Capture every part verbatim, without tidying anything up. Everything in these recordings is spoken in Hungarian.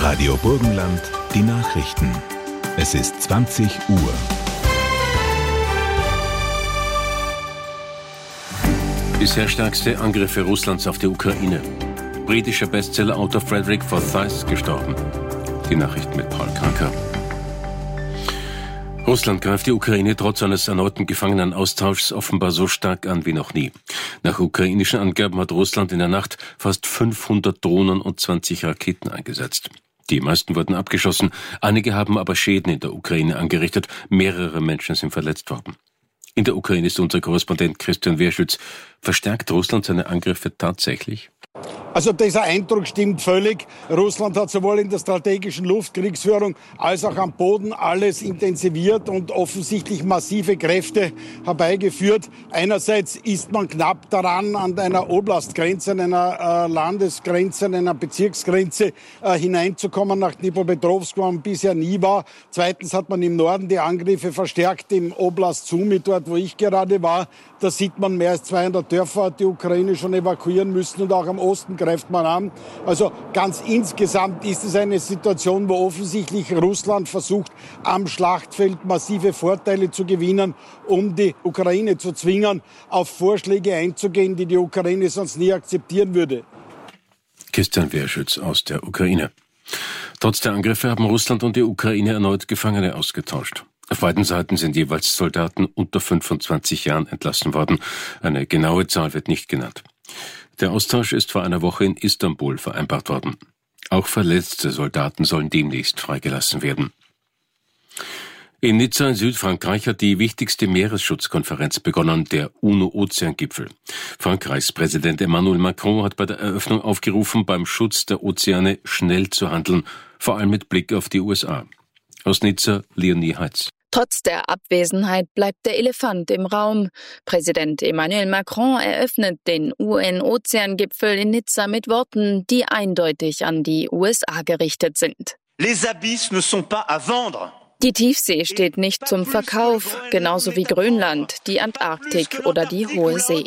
Radio Burgenland, die Nachrichten. Es ist zwanzig Uhr. Bisher stärkste Angriffe Russlands auf die Ukraine. Britischer Bestsellerautor Frederick Forsyth gestorben. Die Nachrichten mit Paul Kranker. Russland greift die Ukraine trotz eines erneuten Gefangenenaustauschs offenbar so stark an wie noch nie. Nach ukrainischen Angaben hat Russland in der Nacht fast fünfhundert Drohnen und zwanzig Raketen eingesetzt. Die meisten wurden abgeschossen, einige haben aber Schäden in der Ukraine angerichtet, mehrere Menschen sind verletzt worden. In der Ukraine ist unser Korrespondent Christian Wehrschütz. Verstärkt Russland seine Angriffe tatsächlich? Also dieser Eindruck stimmt völlig. Russland hat sowohl in der strategischen Luftkriegsführung als auch am Boden alles intensiviert und offensichtlich massive Kräfte herbeigeführt. Einerseits ist man knapp daran, an einer Oblastgrenze, an einer äh, Landesgrenze, an einer Bezirksgrenze äh, hineinzukommen nach Dnipropetrovsk, wo man bisher nie war. Zweitens hat man im Norden die Angriffe verstärkt, im Oblast Sumy, dort wo ich gerade war. Da sieht man, mehr als zweihundert Dörfer hat die Ukraine schon evakuieren müssen und auch am Osten greift man an. Also ganz insgesamt ist es eine Situation, wo offensichtlich Russland versucht, am Schlachtfeld massive Vorteile zu gewinnen, um die Ukraine zu zwingen, auf Vorschläge einzugehen, die die Ukraine sonst nie akzeptieren würde. Christian Wehrschütz aus der Ukraine. Trotz der Angriffe haben Russland und die Ukraine erneut Gefangene ausgetauscht. Auf beiden Seiten sind jeweils Soldaten unter fünfundzwanzig Jahren entlassen worden. Eine genaue Zahl wird nicht genannt. Der Austausch ist vor einer Woche in Istanbul vereinbart worden. Auch verletzte Soldaten sollen demnächst freigelassen werden. In Nizza in Südfrankreich hat die wichtigste Meeresschutzkonferenz begonnen, der UNO-Ozeangipfel. Frankreichs Präsident Emmanuel Macron hat bei der Eröffnung aufgerufen, beim Schutz der Ozeane schnell zu handeln, vor allem mit Blick auf die U S A. Aus Nizza, Leonie Heitz. Trotz der Abwesenheit bleibt der Elefant im Raum. Präsident Emmanuel Macron eröffnet den U N-Ozeangipfel in Nizza mit Worten, die eindeutig an die U S A gerichtet sind. Les abysses ne sont pas à vendre. Die Tiefsee steht nicht zum Verkauf, genauso wie Grönland, die Antarktik oder die Hohe See.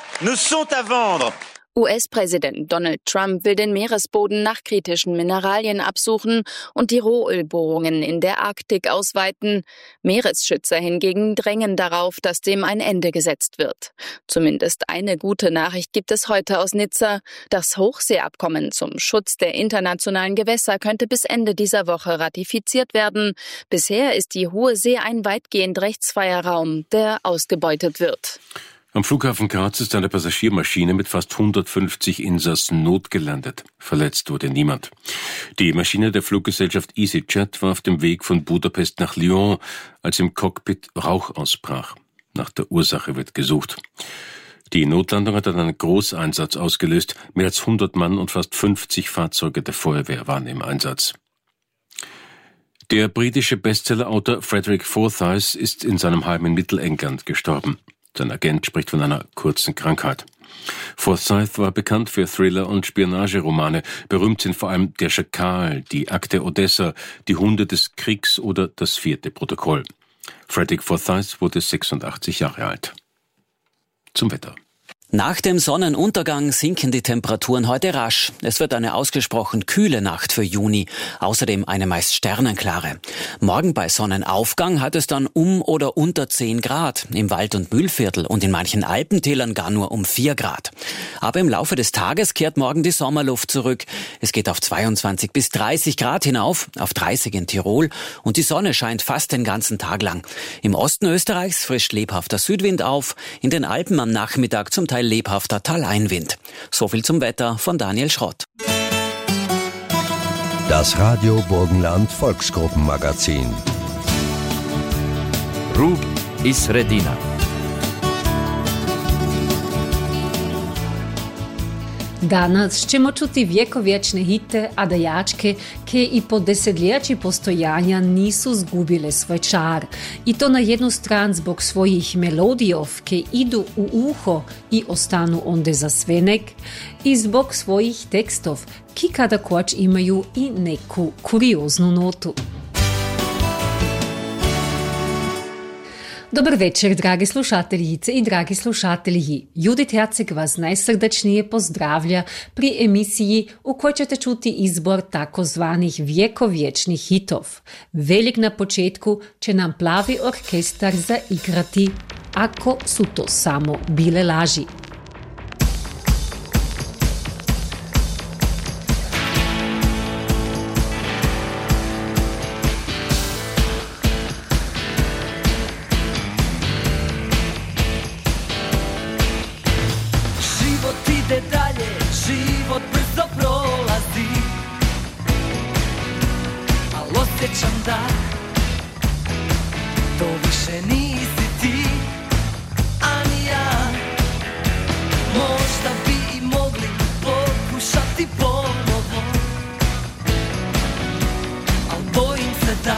U S-Präsident Donald Trump will den Meeresboden nach kritischen Mineralien absuchen und die Rohölbohrungen in der Arktik ausweiten. Meeresschützer hingegen drängen darauf, dass dem ein Ende gesetzt wird. Zumindest eine gute Nachricht gibt es heute aus Nizza. Das Hochseeabkommen zum Schutz der internationalen Gewässer könnte bis Ende dieser Woche ratifiziert werden. Bisher ist die Hohe See ein weitgehend rechtsfreier Raum, der ausgebeutet wird. Am Flughafen Graz ist eine Passagiermaschine mit fast hundertfünfzig Insassen notgelandet. Verletzt wurde niemand. Die Maschine der Fluggesellschaft EasyJet war auf dem Weg von Budapest nach Lyon, als im Cockpit Rauch ausbrach. Nach der Ursache wird gesucht. Die Notlandung hat dann einen Großeinsatz ausgelöst. Mehr als hundert Mann und fast fünfzig Fahrzeuge der Feuerwehr waren im Einsatz. Der britische Bestsellerautor Frederick Forsyth ist in seinem Heim in Mittelengland gestorben. Sein Agent spricht von einer kurzen Krankheit. Forsyth war bekannt für Thriller- und Spionageromane. Berühmt sind vor allem Der Schakal, Die Akte Odessa, Die Hunde des Kriegs oder Das vierte Protokoll. Frederick Forsyth wurde sechsundachtzig Jahre alt. Zum Wetter. Nach dem Sonnenuntergang sinken die Temperaturen heute rasch. Es wird eine ausgesprochen kühle Nacht für Juni, außerdem eine meist sternenklare. Morgen bei Sonnenaufgang hat es dann um oder unter zehn Grad, im Wald- und Mühlviertel und in manchen Alpentälern gar nur um vier Grad. Aber im Laufe des Tages kehrt morgen die Sommerluft zurück. Es geht auf zweiundzwanzig bis dreißig Grad hinauf, auf dreißig in Tirol und die Sonne scheint fast den ganzen Tag lang. Im Osten Österreichs frischt lebhafter Südwind auf, in den Alpen am Nachmittag zum Teil lebhafter Taleinwind. So viel zum Wetter von Daniel Schrott. Das Radio Burgenland Volksgruppenmagazin. Rug is Redina. Danas ćemo čuti vjekovječne hite, a dajačke, ke i po desetljeći postojanja nisu zgubile svoj čar. I to na jednu stran zbog svojih melodijov, ke idu u uho i ostanu onde za svenek, i zbog svojih tekstov, ki kada koč imaju i neku kurioznu notu. Dobar večer, dragi slušateljice i dragi slušatelji. Judit Herceg vas najsrdačnije pozdravlja pri emisiji u kojoj ćete čuti izbor takozvanih vjekovječnih hitov. Velik na početku će nam Plavi orkestar zaigrati Ako su to samo bile laži. Osjećam da to više nisi ti, a ni ja. Možda bi i mogli pokušati ponovo, al bojim se da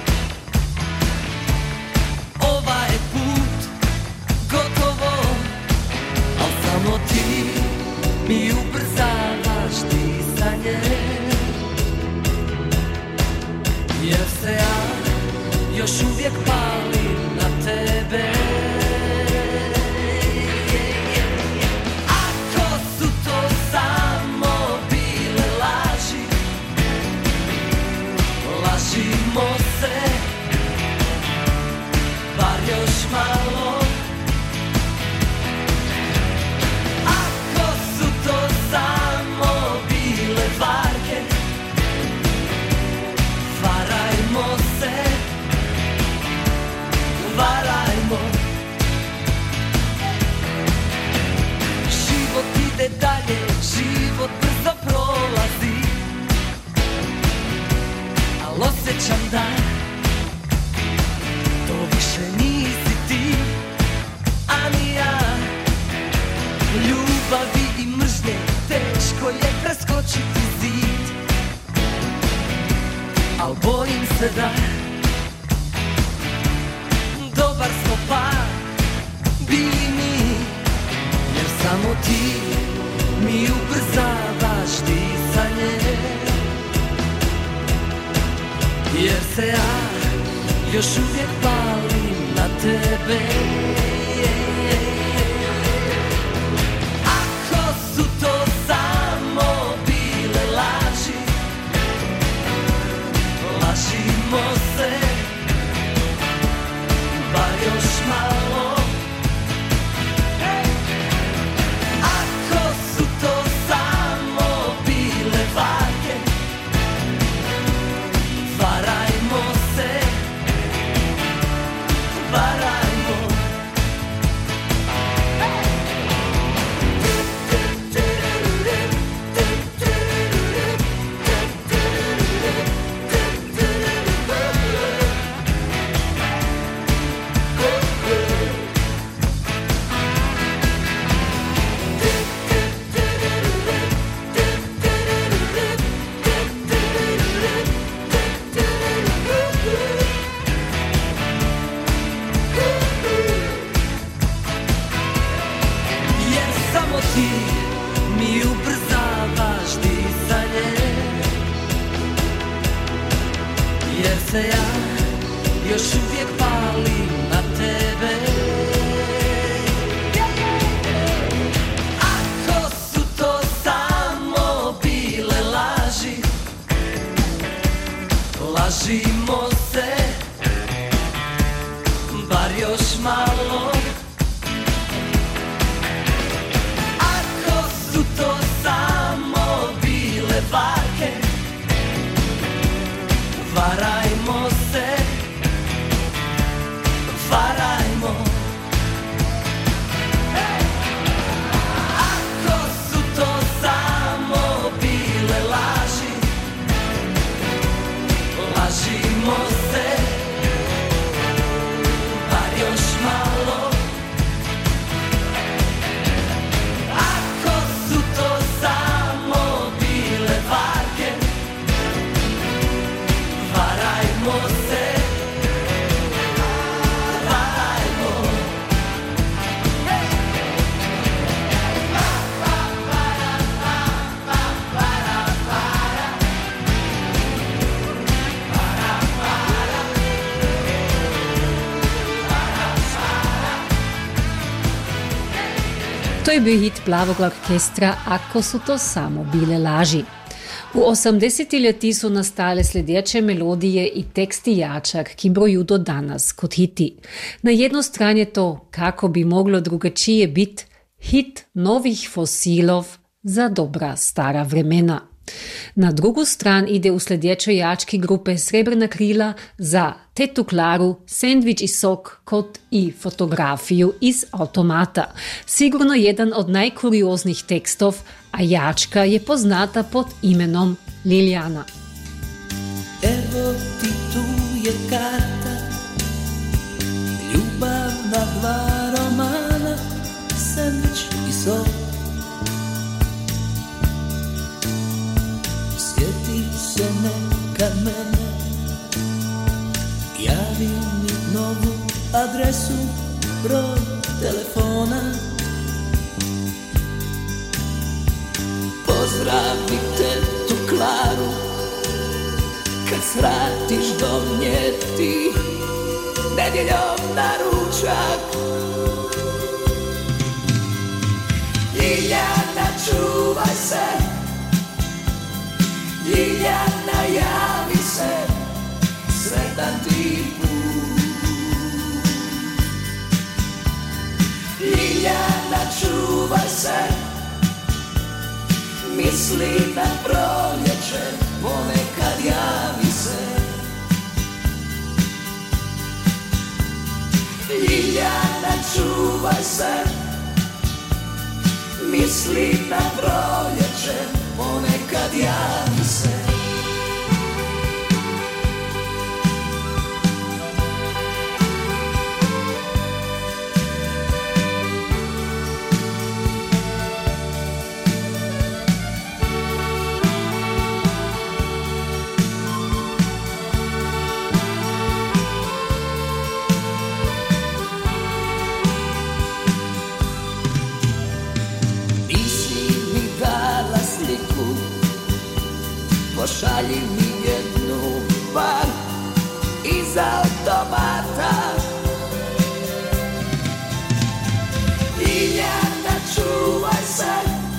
ovaj je put gotovo. Al samo ti mi ubrzavaš disanje, jer se ja još uvijek palim na tebe. Ako su to samo bile laži, lažimo se, bar još malo. Ako su to samo bile varke, varajmo se, varajmo. Život ide dalje, život brzo prolazi, al osjećam da to više nisi ti, a ni ja. Ljubavi i mržnje teško je preskočiti zid, al bojim se da dobar smo par bili mi, jer samo ti mi ubrzavaš disanje, jer se ja još uvijek palim na tebe. Ako su to samo bile laži, lažimo se, bar još malo. Ako su to samo bile varke, varajmo se, varajmo. Ti mi ubrzavaš disanje, jer se ja još uvijek palim na tebe. Ako su to samo bile laži, lažimo se, bar još malo. To samo bile varke, varajmo se, varajmo. Ako su to samo bile laži, lažimo se, bar još malo. Samo bile varke, varajmo se, varajmo. Para, para, para, para, para. je bio hit Plavog orkestra Ako su to samo bile laži. U osemdesetletji su nastale sljedeće melodije i teksti jačak, ki broju do danas kot hiti. Na jednu stran je to, kako bi moglo drugačije biti, hit novih fosilov za dobra stara vremena. Na drugu stran ide u sljedećoj jački grupe Srebrna krila za Tetu Klaru, sendvič i sok kot i fotografiju iz automata. Sigurno jedan od najkurioznih tekstov, a jačka je poznata pod imenom Liljana. Evo ti tu je karta, ljubavna dva romana, sendvič i sok. Sjeti se nekad mene, javi mi novu adresu, broj telefona. Pozdravi tetu Klaru, kad svratiš do nje ti, nedjeljom na ručak. Ljiljana, čuvaj se, Ljiljana, javi se, sretan ti put. Ljiljana, čuvaj se, misli na proljeće, ponekad javi se. Ljiljana, čuvaj se, misli na proljeće, ponekad javi se. Pošalji mi jednu par iz automata. Ljiljana, čuvaj se,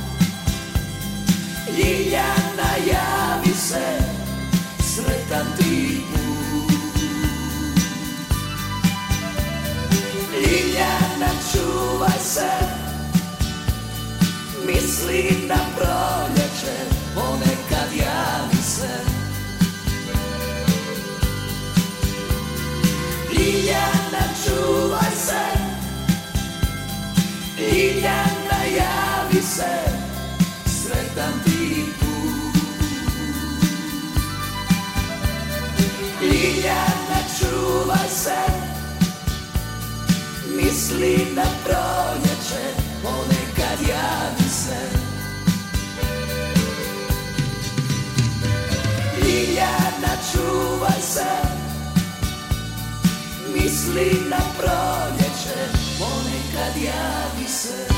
Ljiljana, javi se, sretan ti put. Ljiljana, čuvaj se, misli na proljeće, ponekad javi se. Ljiljana, čuvaj se, Ljiljana, javi se, sretan ti put. Ljiljana, čuvaj se, misli na proljeće, ponekad javi se. Ljiljana, čuvaj se, misli na proljeće, ponekad javi se.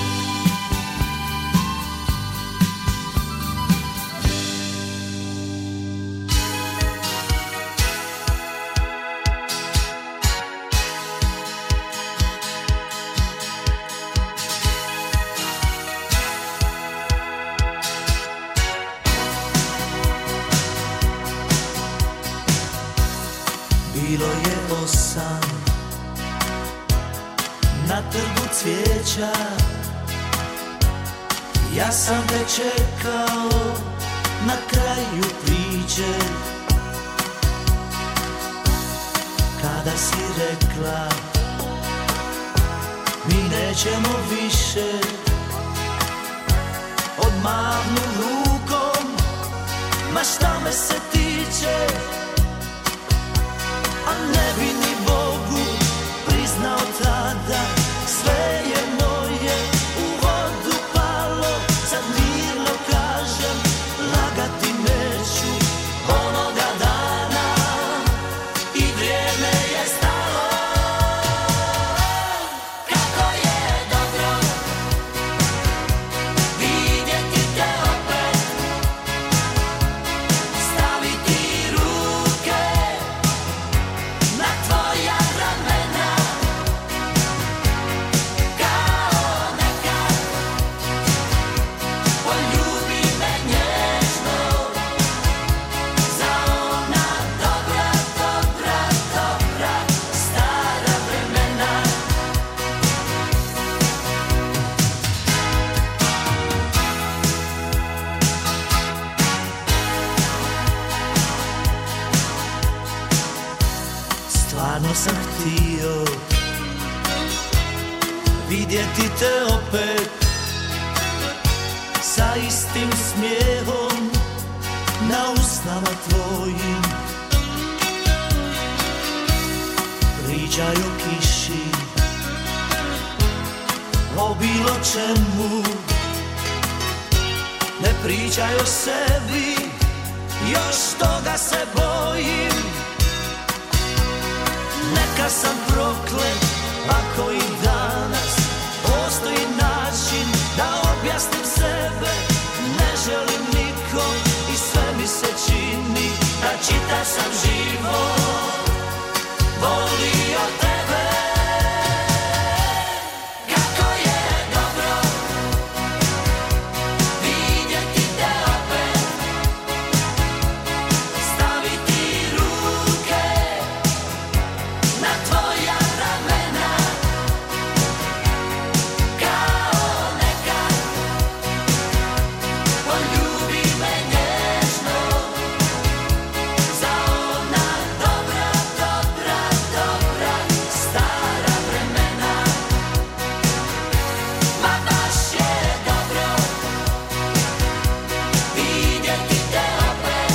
Bilo je osam, na trgu cvijeća, ja sam te čekao na kraju priče. Kada si rekla, mi nećemo više, odmahnu rukom, ma šta me se tiče. A ne bi ni Bogu priznao tada, sve je moje u vodu palo. Sad mirno kažem, lagati neću onoga dana i vrijeme je stalo. Kako je dobro vidjeti te opet, staviti Davno sam htio vidjeti te opet sa istim smijehom na usnama tvojim. Pričaj o kiši, o bilo čemu, ne pričaj o sebi, još toga se bojim. Neka sam proklet ako i danas postoji način da objasnim sebe. Ne želim nikom i sve mi se čini da čitav sam život volio tebe. Kako je dobro vidjeti te opet, staviti ruke na tvoja ramena, kao nekad. Poljubi me nježno za ona dobra, dobra, dobra stara vremena. Ma baš je dobro vidjeti te opet,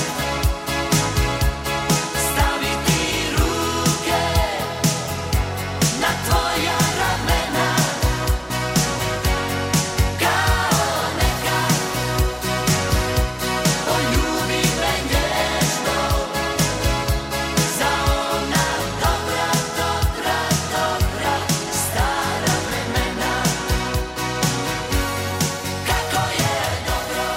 staviti ruke na tvoja ramena, kao nekad. Poljubi me nježno za ona dobra, dobra, dobra stara vremena. Kako je dobro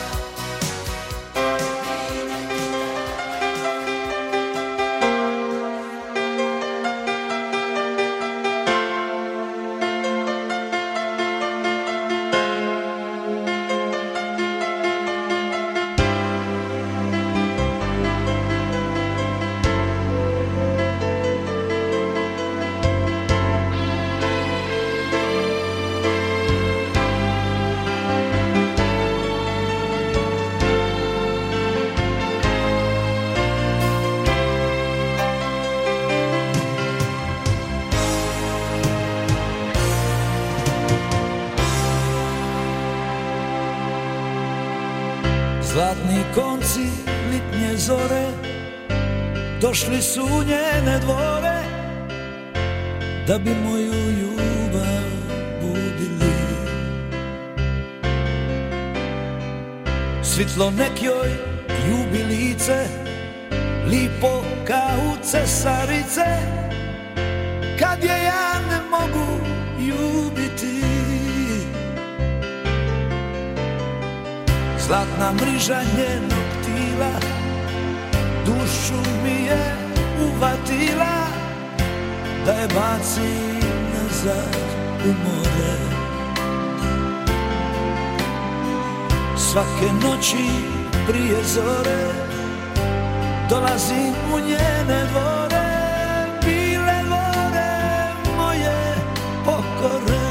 Zlatni konci litnje zore došli su u njene dvore da bi moju ljubav budili. Svitlo nek joj ljubi lice, lipo kao cesarice, kad je ja ne mogu ljubiti. Zlatna mriža njenog tila dušu mi je uvatila, da je bacim nazad u more. Svake noći prije zore dolazim u njene dvore, bile dvore moje pokore.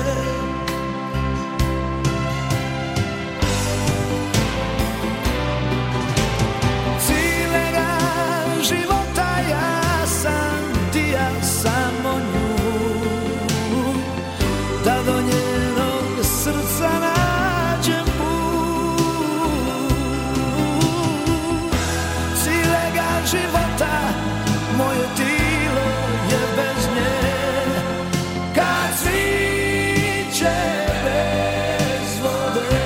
Života ja sam ti, ja samo nju, da do njenog srca nađem put. Cilega života moje tilo je bez nje, kad cviće bez vode.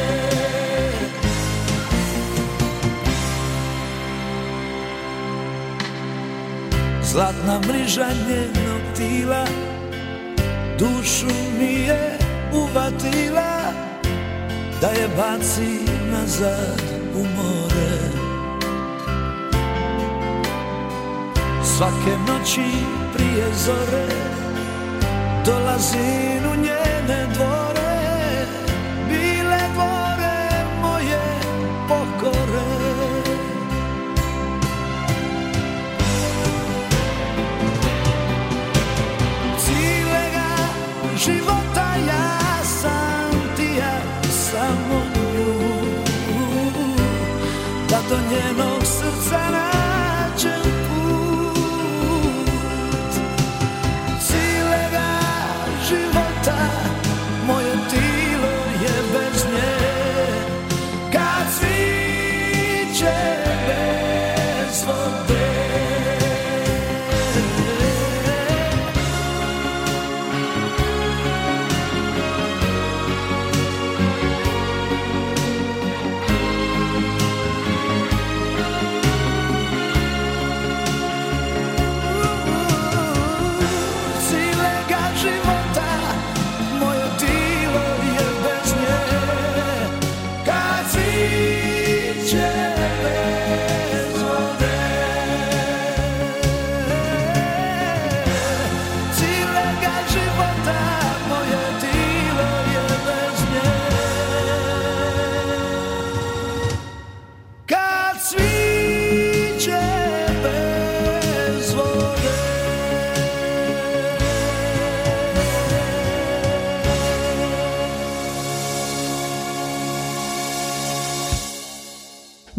Zlatna mriža njenog tila dušu mi je uvatila, da je baci nazad u more. Svake noći prije zore dolazim u njene dvore, bile dvore moje pokore. Života ja sam ti, ja samo nju, da do njenog srca nađem put.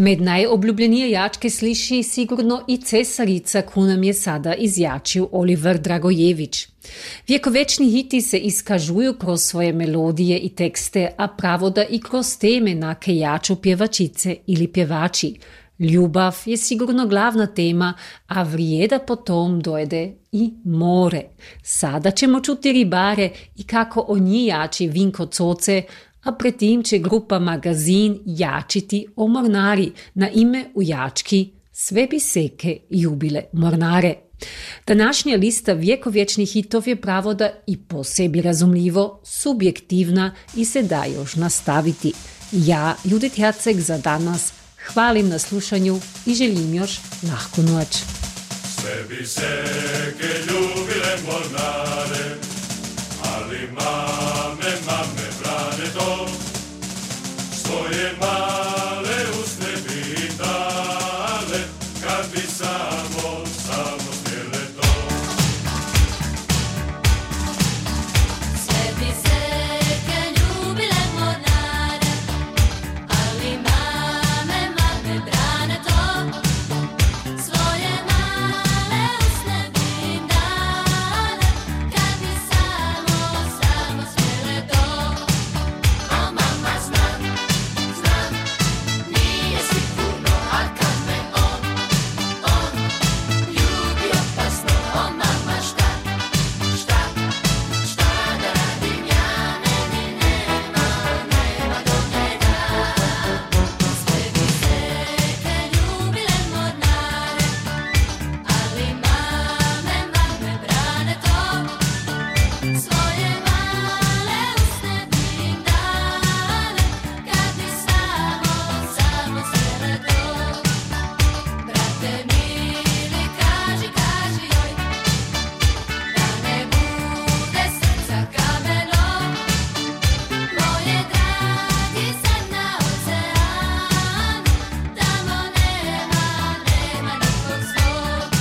Med najobljubljenije jačke sliši sigurno i Cesarica, koju nam je sada izjačil Oliver Dragojević. Vjekovečni hiti se iskažuju kroz svoje melodije i tekste, a pravoda i kroz teme na kejaču pjevačice ili pjevači. Ljubav je sigurno glavna tema, a vrijeda potom dojde i more. Sada ćemo čuti ribare i kako o njih jači Vinko Coce, a pretim će grupa Magazin jačiti o mornari na ime u jački Sve bi seke ljubile mornare. Današnja lista vjekovječnih hitov je pravoda i po sebi razumljivo subjektivna i se da još nastaviti. Ja, Judit Herceg, za danas hvalim na slušanju i želim još lahku noć. Sve bi seke ljubile mornare, ali mame, mame brane to, svoje male usne bi dale, kad bi samo, samo smjele to. Sve bi seke ljubile mornare, ali mame, mame brane to, svoje male usne bi dale, kad bi samo, samo smjele to. O mama znam, znam, nije sigurno, a kad me on, on ljubi opasno. O mama šta, šta, šta da radim ja, meni nema, nema do njega. Sve bi seke ljubile mornare, ali mame, mame brane to, svoje male usne bi im dale, kad bi samo, samo smjele to. Brate mili, kaži, kaži joj, da ne bude srca kameno, moje dragi sad na oceanu, tamo nema, nema nikog svog.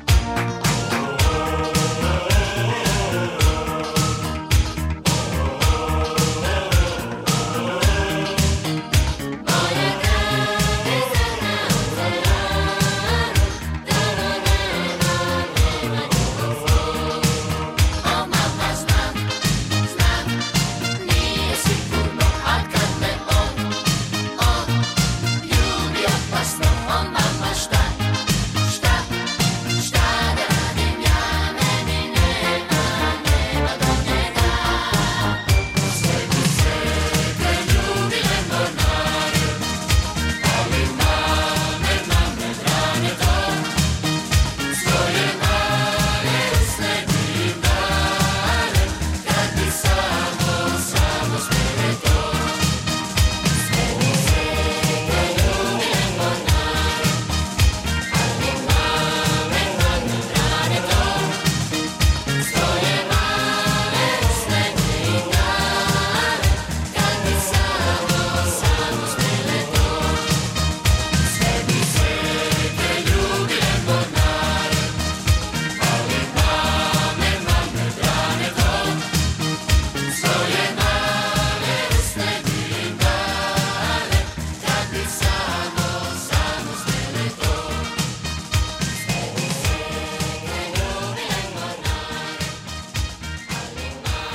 Moje dragi sad na oceanu, tamo nema, nema nikog svog. O mama znam, znam, nije sigurno, a kad me on, on ljubi opasno. O mama šta, šta, šta da radim ja, meni nema, nema do njega. Sve bi seke ljubile mornare, ali mame, mame brane to, svoje male usne bi im dale, kad bi samo, samo smjele to. Sve bi seke ljubile mornare, ali mame, mame brane to, svoje male usne bi im dale, kad bi samo, samo smjele to. Sve bi seke ljubile mornare, ali mame, mame brane to, svoje male usne bi im dale, kad bi samo, samo smjele to. Sve bi seke ljubile mornare, ali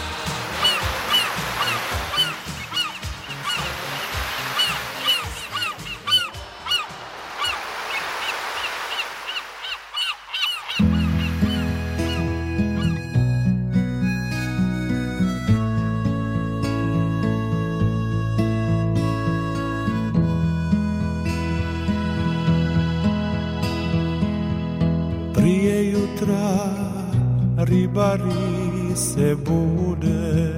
Prije jutra ribari se bude,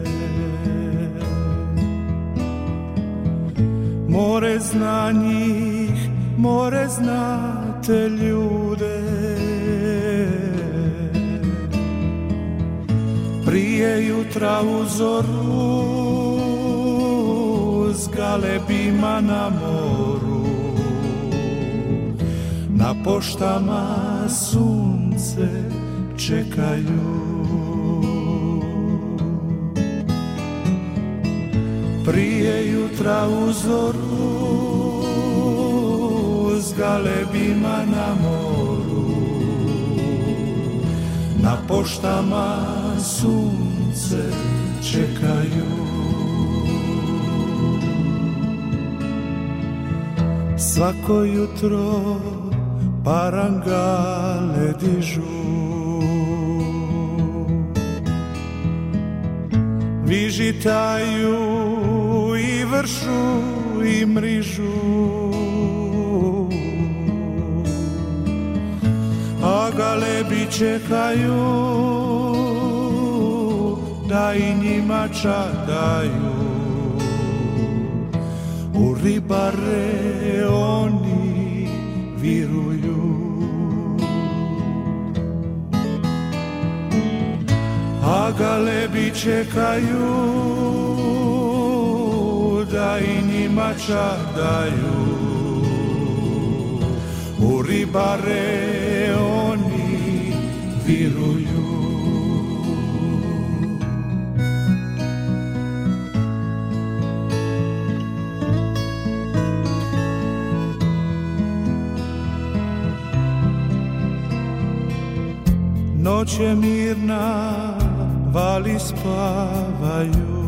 more zna njih, more zna te ljude. Prije jutra u zoru s galebima na moru, na poštama sunce čekaju. Prije jutra u zoru galebima na moru, na poštama sunce čekaju. Svako jutro parangale dižu, vižitaju i vršu i mrižu, a galebi čekaju da i njima čadaju. U ribare oni viruju, a galebi čekaju da i njima čadaju. U ribare oni viruju. Noć je mirna, vali spavaju,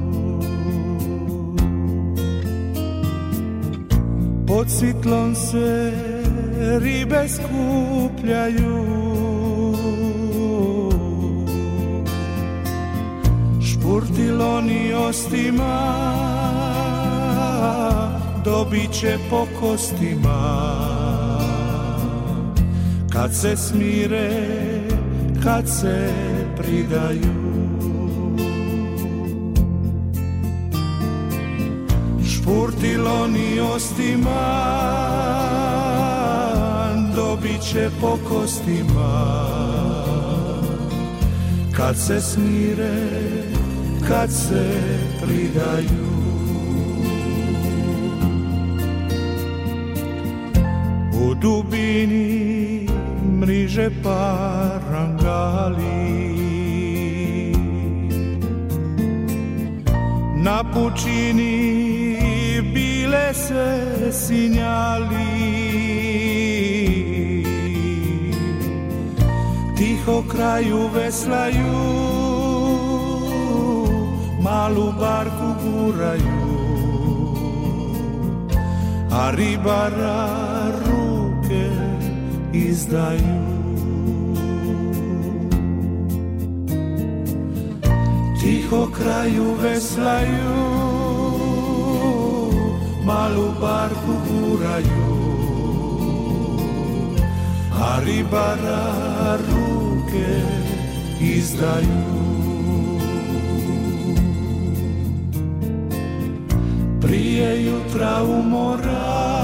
pod svitlom se ribe skupljaju, špurtiloni ostima dobit će po kostima, kad se smire, kad se pridaju. Špurtiloni ostima dobit će po kostima, kad se smire, kad se pridaju. U dubini mriže parangali, na pučini bile se sinjali, tiho kraju veslaju, malu barku guraju, a ribara ruke izdaju. Tiho kraju veslaju, malu barku guraju, a ribara ruke izdaju. Prije jutra umoran,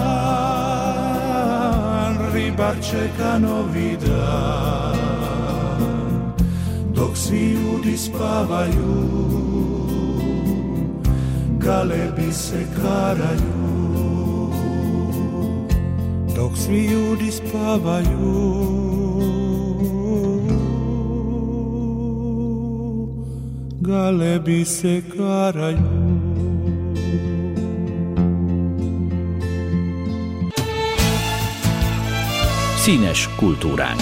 ribar čeka novi dan, dok svi ljudi spavaju, galebi se karaju. Dok svi ljudi spavaju, galebi se karaju. Színes kultúránk.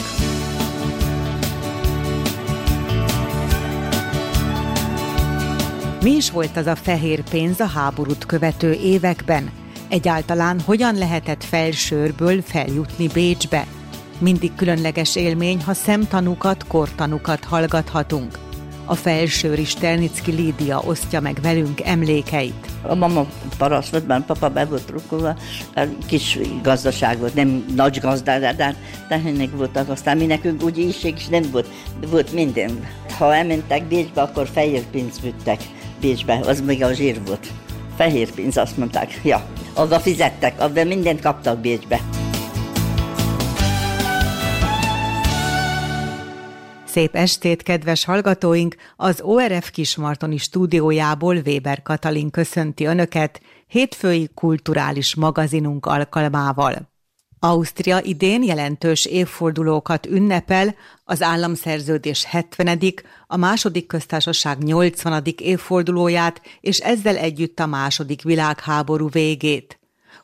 Mi is volt az a fehér pénz a háborút követő években? Egyáltalán hogyan lehetett Felsőrből feljutni Bécsbe? Mindig különleges élmény, ha szemtanúkat, kortanúkat hallgathatunk. A felsőri Sternicki Lídia osztja meg velünk emlékeit. A mama paraszt volt, mert papa be volt rukkolva, kis gazdaság volt, nem nagy gazda, de tehenek voltak, aztán mi nekünk úgy ízség is nem volt, volt minden. Ha elmentek Bécsbe, akkor fehér pénzt vittek Bécsbe, az még a zsír volt. Fehér pénz, azt mondták, ja, abba fizettek, abba mindent kaptak Bécsbe. Szép estét, kedves hallgatóink! Az o er ef Kismartoni stúdiójából Weber Katalin köszönti Önöket hétfői kulturális magazinunk alkalmával. Ausztria idén jelentős évfordulókat ünnepel, az államszerződés hetvenedik, a második köztársaság nyolcvanadik évfordulóját, és ezzel együtt a második világháború végét.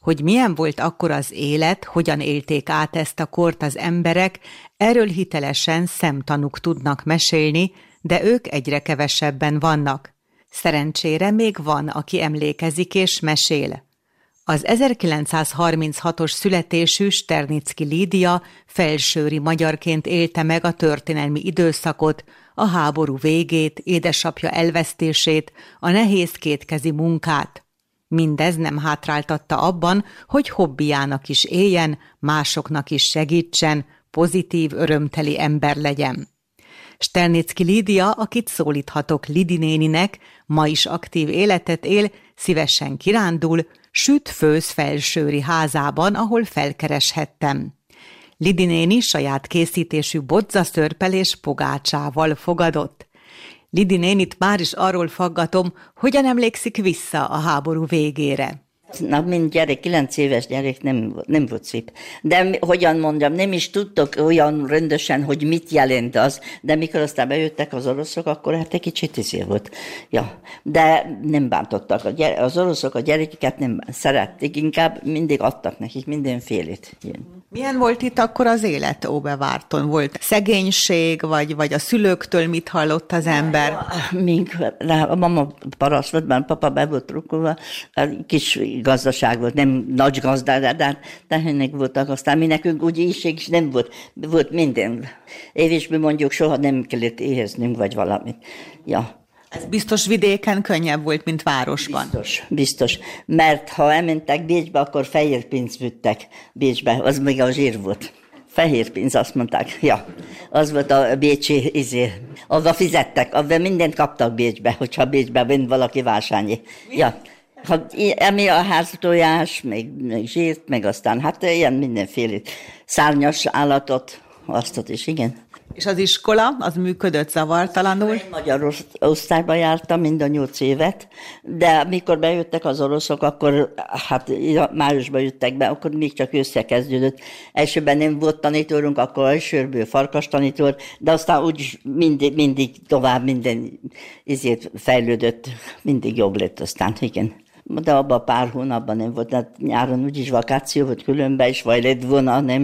Hogy milyen volt akkor az élet, hogyan élték át ezt a kort az emberek, erről hitelesen szemtanúk tudnak mesélni, de ők egyre kevesebben vannak. Szerencsére még van, aki emlékezik és mesél. Az ezerkilencszázharminchatos születésű Sternicki Lídia felsőri magyarként élte meg a történelmi időszakot, a háború végét, édesapja elvesztését, a nehéz kétkezi munkát. Mindez nem hátráltatta abban, hogy hobbijának is éljen, másoknak is segítsen, pozitív, örömteli ember legyen. Sternicki Lídia, akit szólíthatok Lidi néninek, ma is aktív életet él, szívesen kirándul, süt-főz felsőri házában, ahol felkereshettem. Lidi néni saját készítésű bodzaszörpel és pogácsával fogadott. Lidi nénit már is arról faggatom, hogyan emlékszik vissza a háború végére. Na, mint gyerek, kilenc éves gyerek nem, nem volt szép. De hogyan mondjam, nem is tudtok olyan rendesen, hogy mit jelent az, de mikor aztán bejöttek az oroszok, akkor hát egy kicsit izé volt. Ja, de nem bántottak. A gyere, az oroszok a gyerekeket nem szerették, inkább mindig adtak nekik mindenfélét. Ilyen. Milyen volt itt akkor az élet Óbevárton? Volt szegénység, vagy, vagy a szülőktől mit hallott az ember? Mink, a mama parasz volt, mert papa be volt rukkolva, kis gazdaság volt, nem nagy gazdag, de tehenek voltak, aztán mi nekünk úgy ízség is nem volt, volt minden. Évésben mondjuk soha nem kellett éheznünk, vagy valamit. Ja. Ez biztos vidéken könnyebb volt, mint városban. Biztos, biztos. Mert ha elmentek Bécsbe, akkor fehér pénzt vittek Bécsbe, az még a zsír volt. Fehér pénz, azt mondták. Ja, az volt a bécsi izé. Avva fizettek, avva mindent kaptak Bécsbe, hogyha Bécsbe ment valaki vásárolni. Ja. Ha, ami a háztojás, meg, meg zsírt, meg aztán hát ilyen mindenfélét. Szárnyas állatot, azt is, igen. És az iskola, az működött zavartalanul? Én magyar osztályba jártam mind a nyolc évet, de mikor bejöttek az oroszok, akkor hát májusban jöttek be, akkor még csak összekezdődött. Elsőben nem volt tanítórunk, akkor elsőből farkas tanítór, de aztán úgy mindig, mindig tovább minden izét fejlődött, mindig jobb lett aztán, igen. De abban pár hónapban nem volt, de nyáron úgyis vakáció volt, különben is vagy lett volna, nem,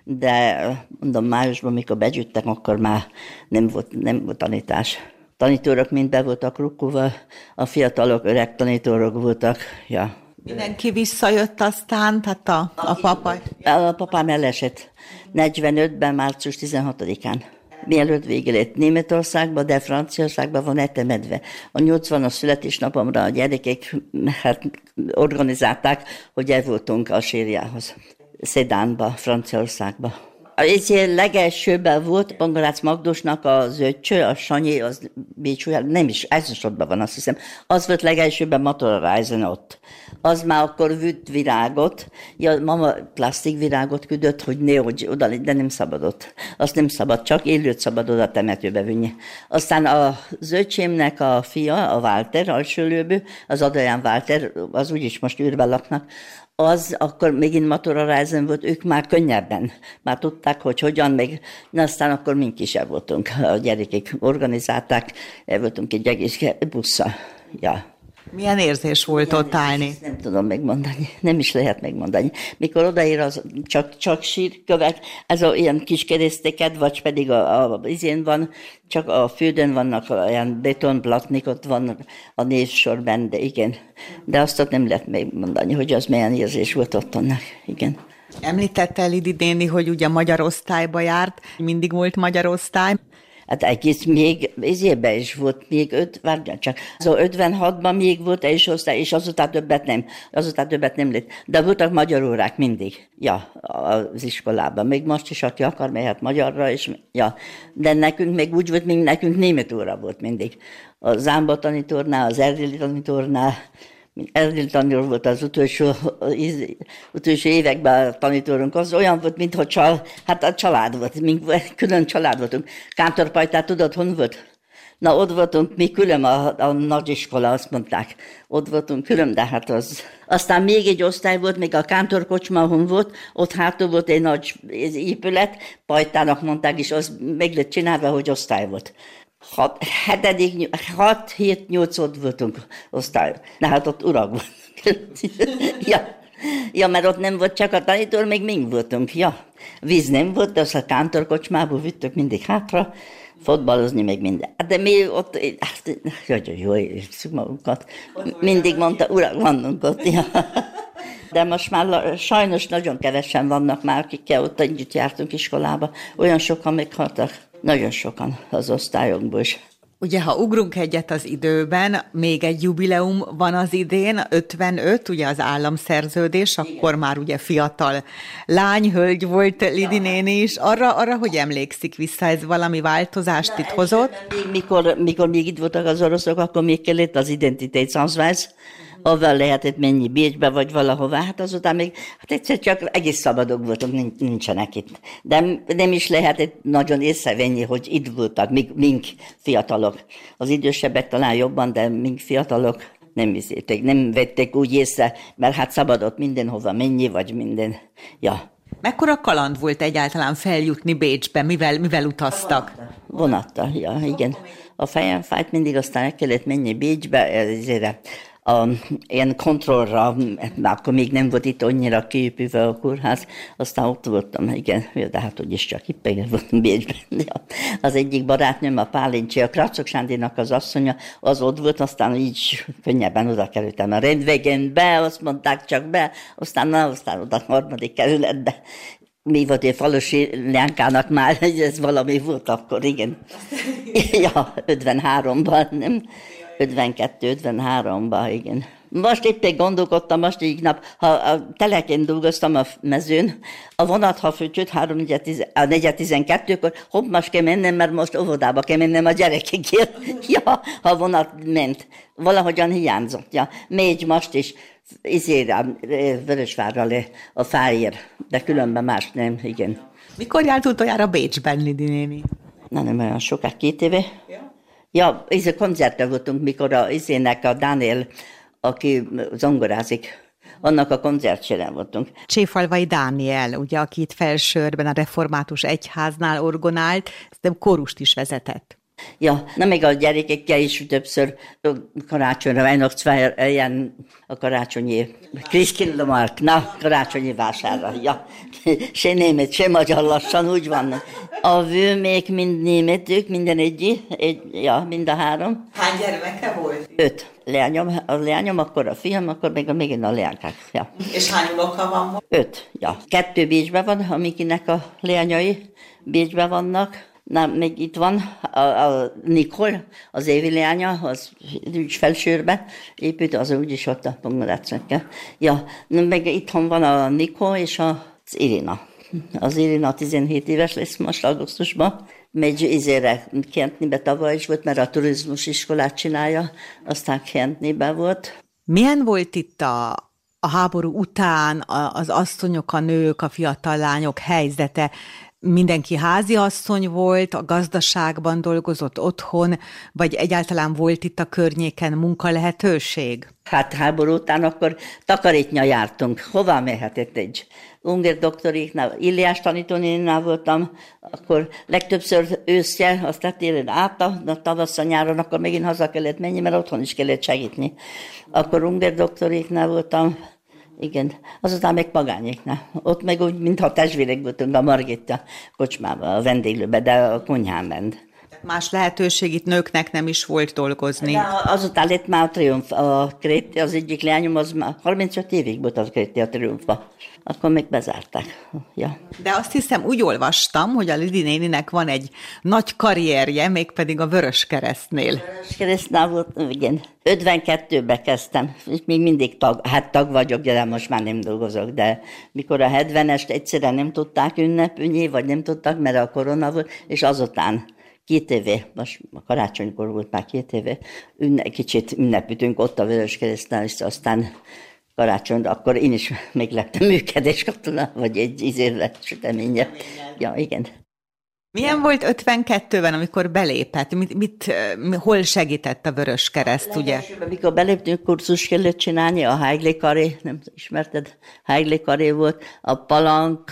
de mondom, májusban, mikor begyűjtek, akkor már nem volt, nem volt tanítás. Tanítórok mind be voltak rukkulva, a fiatalok, öreg tanítórok voltak, ja. Mindenki visszajött aztán, tehát a, a papa? A papám elesett negyvenötben, március tizenhatodikán. Mielőtt vége lett Németországban, de Franciaországban van etemedve. A nyolcvanas születésnapomra a gyerekek hát, organizálták, hogy elvoltunk a sírjához. Szedánba, Franciaországba. Ez legelsőben volt Pongarác Magdosnak az öccső, a Sanyi, az Bécsú, nem is, Eisenstadtban van, azt hiszem. Az volt legelsőben Motorreisen ott. Az már akkor vitt virágot, ja, mama plastikvirágot küldött, hogy ne, hogy oda, de nem szabadott. Azt nem szabad, csak élőt szabad oda temetőbe vinni. Aztán az öcsémnek a fia, a Walter, alsólőbő, az Adrián Walter, az úgyis most űrben laknak, az akkor megint Motorreisen volt, ők már könnyebben. Már tudták, hogy hogyan, meg aztán akkor mink is el voltunk. A gyerekek organizálták, el voltunk egy egész busszal. Ja. Milyen érzés volt Milyen ott állni? Érzés, nem tudom megmondani, nem is lehet megmondani. Mikor odaér, az csak, csak sírkövek, ez a ilyen kis kereszteket, vagy pedig a, a izén van, csak a földön vannak olyan betonplatnik, ott van a névsorban, de igen. De azt ott nem lehet megmondani, hogy az milyen érzés volt ott annak, igen. Említette Lidi néni, hogy ugye magyar osztályba járt, mindig volt magyar osztály. Hát egész még, ezében is volt még öt, várjál csak, az ötvenhatban még volt egy osztály, és azután többet nem, azután többet nem lett. De voltak magyar órák mindig, ja, az iskolában. Még most is, aki akar, mehet magyarra, és ja. De nekünk még úgy volt, még nekünk német óra volt mindig. A Zámba tanítornál, az Erdély tanítornál, Erdély tanító volt az utolsó, utolsó években a tanítórunk, az olyan volt, mintha csal, hát a család volt, mink, külön család voltunk. Kántorpajtát tudod, hon volt? Na, ott voltunk, mi külön a, a nagyiskola, azt mondták. Ott voltunk külön, de hát az. Aztán még egy osztály volt, még a kántorkocsma, hon volt, ott hátul volt egy nagy épület, pajtának mondták, és az meg lett csinálva, hogy osztály volt. Hat, hetedik, hat, hét, nyolc ott voltunk osztály. De hát ott urak volt. Ja, Ja, mert ott nem volt csak a tanító, még mink voltunk, ja. Víz nem volt, de azt a kántorkocsmából vittük mindig hátra, fotballozni, meg minden. De mi ott, hát, jaj, jaj, érzük magunkat. Mindig mondta, urak, vannak ott, ja. De most már sajnos nagyon kevesen vannak már, akikkel ott együtt jártunk iskolába. Olyan sokan meghaltak, nagyon sokan az osztályokból is. Ugye, ha ugrunk egyet az időben, még egy jubileum van az idén, ötvenöt, ugye az államszerződés, akkor már ugye fiatal lány, hölgy volt Lidi néni is. Arra, arra hogy emlékszik vissza, ez valami változást itt hozott? Mikor, mikor még itt voltak az oroszok, akkor még kellett az Identitätsausweis, ahol lehetett menni Bécsbe, vagy valahová, hát azután még, hát egyszer csak egész szabadok voltunk, nincsenek itt. De nem is lehetett nagyon észrevenni, hogy itt voltak, mink fiatalok. Az idősebbek talán jobban, de mink fiatalok nem viszélték, nem vették úgy észre, mert hát szabadott mindenhova menni, vagy minden, ja. Mekkora kaland volt egyáltalán feljutni Bécsbe, mivel, mivel utaztak? Vonattal, ja, igen. A fejem fájt mindig, aztán el kellett menni Bécsbe, ezért a, ilyen kontrollra, akkor még nem volt itt annyira kiépülve a kórház, aztán ott voltam, igen, de hát úgyis csak itt voltam Bécsben. Ja. Az egyik barátnőm, a Pálincsi, a Kracok Sándinak az asszonya, az ott volt, aztán így könnyebben oda kerültem a rendvegen be, azt mondták csak be, aztán, na, aztán oda a harmadik kerületbe. Mi volt egy falusi leánkának már, ez valami volt akkor, igen. Ja, ötvenháromban, nem? ötvenkettő ötvenháromban, igen. Most éppen gondolkodtam, most így nap, ha a teleken dolgoztam a mezőn, a vonat, ha főcsött három négy tizenkettőkor, hopp, most kell mennem, mert most óvodába kell mennem a gyerekekért. Ja, ha a vonat ment. Valahogyan hiányzott, ja. Mégy most is, izére, Vörösvárra le a fáér, de különben más nem, igen. Mikor járt utoljára Bécsben, Lidi néni? Na, nem olyan sokat, két éve. Ja, ja, ez a koncertre voltunk, mikor a izének a Dániel, aki zongorázik, annak a koncertjére voltunk. Cséfalvai Dániel, ugye, aki itt Felsőrben a református egyháznál orgonált, de kórust is vezetett. Ja, na még a gyerekekkel is többször karácsonyra Weihnachtsfeier, ilyen a karácsonyi Christkindlmarkt, na, karácsonyi vásárra, ja. Se német, se magyar lassan, úgy van. A vőmék mind németük, minden egy, egy, ja, mind a három. Hány gyermeke volt? Öt. Leányom, a leányom, akkor a fiam, akkor még a még a leánykák. Ja. És hány unoka van? Öt, ja. Kettő Bécsben van, a Mikinek a leányai Bécsben vannak. Na, még itt van a, a Nikol, az évi leánya, az úgy Felsőrben épült, az úgyis ott a Pongorácnekkel. Ja, meg itthon van a Nikol és az Irina. Az Irina tizenhét éves lesz most augusztusban. Megy izére Kentnibe tavaly is volt, mert a turizmus iskolát csinálja, aztán Kentnibe volt. Milyen volt itt a, a háború után a, az asszonyok, a nők, a fiatal lányok helyzete? Mindenki háziasszony volt, a gazdaságban dolgozott otthon, vagy egyáltalán volt itt a környéken munkalehetőség? Hát háború után akkor takarítnya jártunk. Hová mehetett egy? Unger doktoriknál, Illiás tanítónénál voltam, akkor legtöbbször őszje, aztán télen át, a tavasszal nyáron, akkor megint haza kellett menni, mert otthon is kellett segíteni. Akkor Unger doktoriknál voltam, igen, azután meg Magányéknál. Ott meg úgy, mintha testvérek voltunk a Margitta kocsmában, a vendéglőbe, de a konyhán ment. Más lehetőség itt nőknek nem is volt dolgozni. De azután lett már a Triumf, a Kréti, az egyik leányom, az már harmincöt évig volt az Kréti a Triumfba. Akkor még bezárták. Ja. De azt hiszem, úgy olvastam, hogy a Lidi néninek van egy nagy karrierje, mégpedig a Vöröskeresztnél. Vöröskeresztnél volt, igen. ötvenkettőben kezdtem, és még mindig tag, hát tag vagyok, de most már nem dolgozok, de mikor a hetvenest egyszerűen nem tudták ünnepülni, vagy nem tudtak, mert a korona volt, és azután két éve, most a karácsonykor volt már két éve, ünne, kicsit ünnepítünk ott a Vöröskeresztnél, és aztán karácsony, akkor én is megleptem őket, és katona, vagy egy izérre süteménye. Ja, igen. Milyen volt ötvenkettőben, amikor belépett? Mit, mit, hol segített a Vöröskereszt, ugye? Amikor beléptünk, kurzus kellett csinálni, a Haigli karé, nem ismerted, Haigli karé volt, a palank,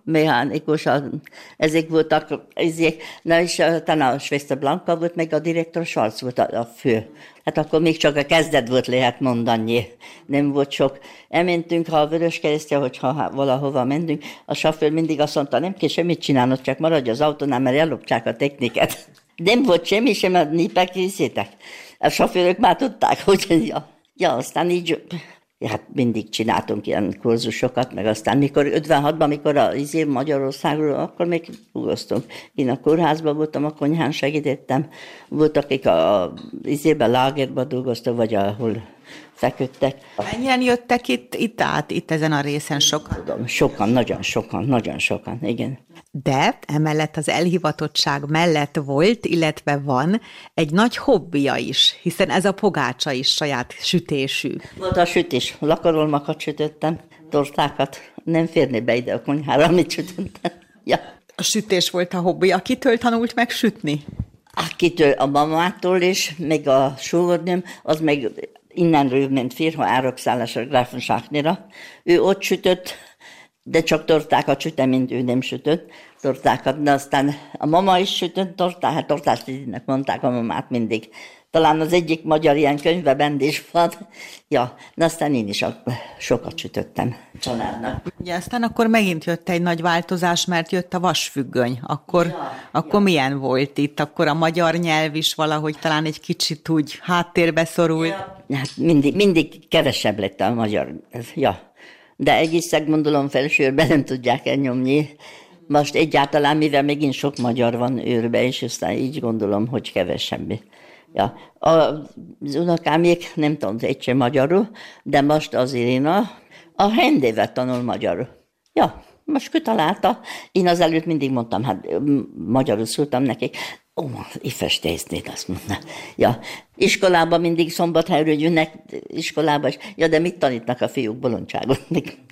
mechanikus, ezek voltak, ezek, na és talán a Schwester Blanka volt, meg a direktor Schalz volt a, a fő. Hát akkor még csak a kezdet volt, lehet mondani, nem volt sok. Elmentünk, ha a Vöröskeresztje, hogyha valahova mentünk, a sofőr mindig azt mondta, nem kell semmit csinálnod, csak maradj az autónál, mert ellopcsák a technikát. Nem volt semmi, sem a népek készítek. A sofőrök már tudták, hogy ja, ja aztán így, hát mindig csináltunk ilyen kurzusokat, meg aztán mikor ötvenhatban, mikor az izé Magyarországról, akkor még ugoztunk. Én a kórházban voltam, a konyhán segítettem. Voltak, akik a izében, lágerben dolgoztak, vagy ahol feküdtek. Mennyien jöttek itt, itt át, itt ezen a részen sokan? Tudom, sokan, nagyon sokan, nagyon sokan, igen. De emellett az elhivatottság mellett volt, illetve van egy nagy hobbija is, hiszen ez a pogácsa is saját sütésű. Volt a sütés, lakarolmakat sütöttem, tortákat, nem férné be ide a konyhára, amit sütöttem. Ja. A sütés volt a hobbija. Kitől tanult meg sütni? Akitől, a mamától is, meg a sógornőm, az meg innenről ment Firha árakszálásra, Gráfensáknira. Ő ott sütött, de csak tortákat sütem, mint ő nem sütött tortákat. De aztán a mama is sütött tortát, hát tortáslidinek mondták a mamát mindig. Talán az egyik magyar ilyen könyvben is van. Ja, de aztán én is sokat sütöttem családnak. Ugye aztán akkor megint jött egy nagy változás, mert jött a vasfüggöny. Akkor, ja, akkor ja. Milyen volt itt? Akkor a magyar nyelv is valahogy talán egy kicsit úgy háttérbe szorult? Ja. Hát mindig, mindig kevesebb lett a magyar. Ja. De egészek gondolom felsőrben nem tudják elnyomni. Most egyáltalán, mivel megint sok magyar van őrbe, és aztán így gondolom, hogy kevesebb. Ja. Az unokámék nem tanult egy sem magyarul, de most az Irina a Hendével tanul magyarul. Ja, most kitalálta. Én az előtt mindig mondtam, hát magyarul szóltam nekik. Ó, ifes tésztét, azt mondta. Ja, iskolában mindig Szombathelyről jönnek, iskolába is. Ja, de mit tanítnak a fiúk bolondságot?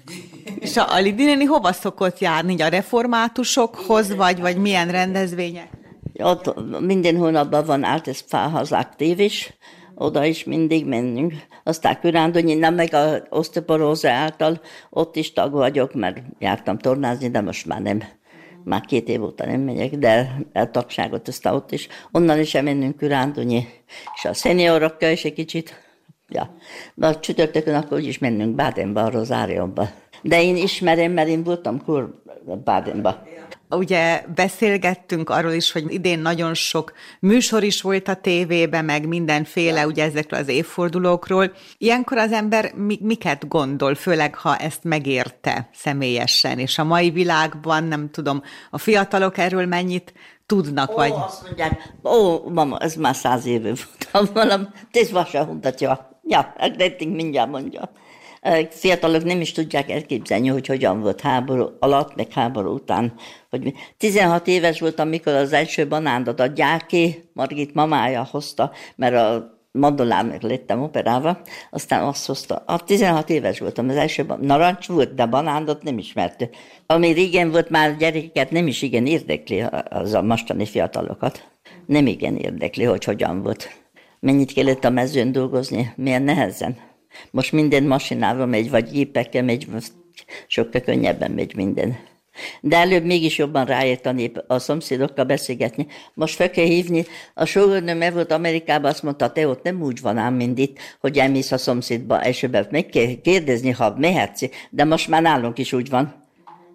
És a Lidi néni hova szokott járni? A reformátusokhoz, vagy, vagy milyen rendezvények? Ott minden hónapban van Altes Pfarrhaus aktív is, oda is mindig mennünk. Aztán Kürándonyi, nem meg az oszteoporóza által, ott is tag vagyok, mert jártam tornázni, de most már nem. Már két év óta nem megyek, de a tagságot aztán ott is. Onnan is elmennünk Kürándonyi, és a szeniorokkal is egy kicsit. Ja. De a csütörtökön akkor úgyis mennünk Bádenba, a Rozáriumba. De én ismerem, mert én voltam kur Bádenba. Ugye beszélgettünk arról is, hogy idén nagyon sok műsor is volt a tévében, meg mindenféle, ugye ezekről az évfordulókról. Ilyenkor az ember mi, miket gondol, főleg ha ezt megérte személyesen, és a mai világban, nem tudom, a fiatalok erről mennyit tudnak, ó, vagy... azt mondják, ó, mama, ez már száz éve volt. Valam, ez vasa hundatja. Ja, elretting mindjárt mondja. Fiatalok nem is tudják elképzelni, hogy hogyan volt háború alatt, meg háború után. Hogy tizenhat éves voltam, amikor az első banándot a Gyáki, Margit mamája hozta, mert a Madollámnak lettem operálva, aztán azt hozta. A tizenhat éves voltam, az első ban... narancs volt, de banándot nem ismerte. Ami régen volt, már gyerekeket nem is igen érdekli az a mostani fiatalokat. Nem igen érdekli, hogy hogyan volt. Mennyit kellett a mezőn dolgozni, milyen nehezen. Most minden masinával megy, vagy gépekkel megy, sokkal könnyebben megy minden. De előbb mégis jobban ráért a nép a szomszédokkal beszélgetni. Most fel kell hívni, a sógornőm el volt Amerikában, azt mondta, te ott nem úgy van ám, mint itt, hogy elmész a szomszédba, elsőben meg kell kérdezni, ha mehetsz, de most már nálunk is úgy van.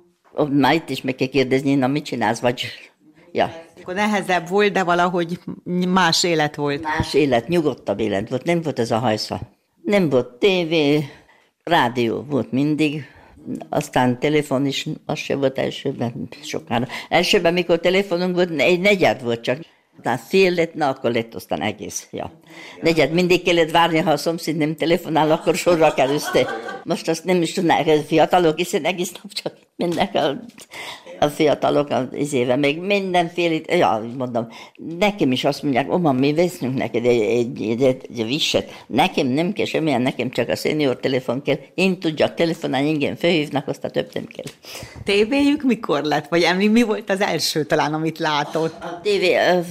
Már itt is meg kell kérdezni, na mit csinálsz, vagy... Ja. Akkor nehezebb volt, de valahogy más élet volt. Más élet, nyugodtabb élet volt, nem volt ez a hajsza. Nem volt tévé, rádió volt mindig, aztán telefon is, az se volt elsőben sokára. Elsőben, mikor telefonunk volt, egy negyed volt csak. Aztán fél lett, na akkor lett aztán egész. Ja. Negyed, mindig kellett várni, ha a szomszéd nem telefonál, akkor sorra kell össze. Most azt nem is tudnák, a fiatalok, hiszen egész nap csak mennek a, a fiatalok az éve, még mindenféle, ja, mondom, nekem is azt mondják, oma, mi veszünk neked egy, egy, egy, egy visset. Nekem nem kell semmilyen, nekem csak a szenior telefon kell. Én tudjak telefonálni, ingyen felhívnak, aztán több nem kell. Tévéjük mikor lett? Vagy emlék, mi volt az első talán, amit látott? A tévé,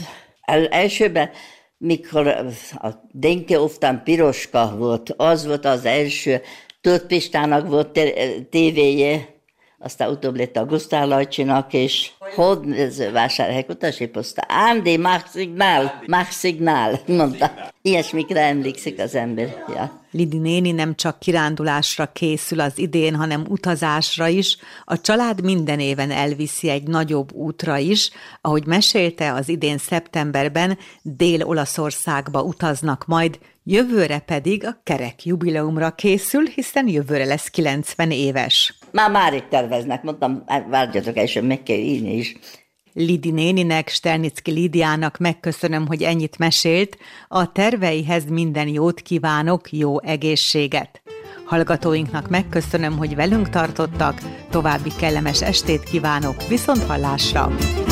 az elsőben, mikor a Denke oftán Piroska volt, az volt az első, Tóth Pistának volt tévéje, aztán utóbb lett a Gusztár Lajcsinak, és Hódmezővásárhelyek utasi poszta. Ándi, mach szignál, mach szignál, mondta. Ilyesmikre emlékszik az ember. Ja. Lidi néni nem csak kirándulásra készül az idén, hanem utazásra is. A család minden éven elviszi egy nagyobb útra is. Ahogy mesélte, az idén szeptemberben Dél-Olaszországba utaznak majd, jövőre pedig a kerek jubileumra készül, hiszen jövőre lesz kilencven éves. Már már itt terveznek, mondtam, várjatok el, meg kell írni is. Lidi néninek, Sternicki Lídiának megköszönöm, hogy ennyit mesélt. A terveihez minden jót kívánok, jó egészséget. Hallgatóinknak megköszönöm, hogy velünk tartottak, további kellemes estét kívánok, viszont hallásra!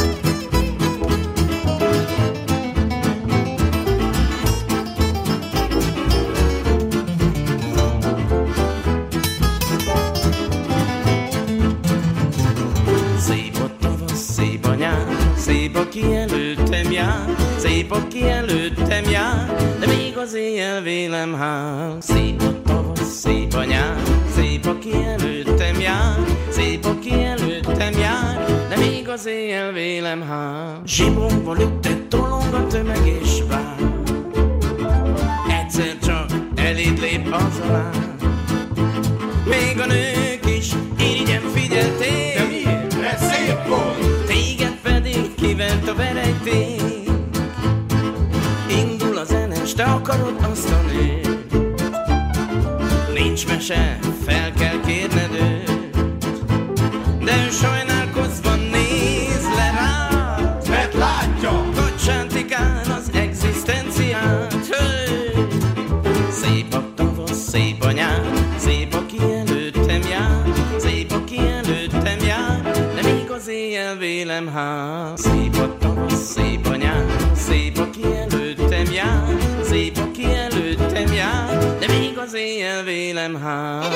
Szép, aki előttem jár, szép, aki előttem jár, de még az éjjel vélem hál. Szép a tavasz, szép a nyár, szép, aki előttem jár, szép, aki előttem jár, de még az éjjel vélem hál. Zsibromba lüktet, tolong a tömeg és vár, egyszer csak eléd lép az alá. Még a nők is irigyen figyelték, de miért? Mert szép volt! Kivent a verejték, indul a zene, s te akarod azt a nőt. Nincs mese, fel kell kérned őt, de ő sajnálkozva néz le rád, mert látja, hogy sántikán az egzisztenciát. Hő! Szép a tavasz, szép a nyár, szép aki előttem jár, szép aki előttem jár, de még az éjjel vélem hál. Szép a tavasz, szép a nyár, szép aki előttem jár, szép aki előttem jár, de még az éjjel vélem hál.